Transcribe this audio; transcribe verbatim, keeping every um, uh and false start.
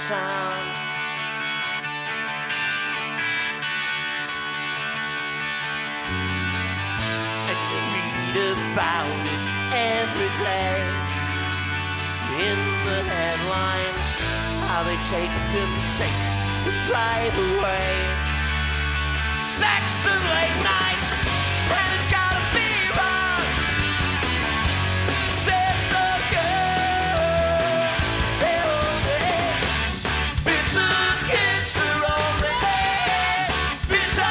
town. And you read about it every day in the headlines, how they take and shake and drive away. Sex and late night.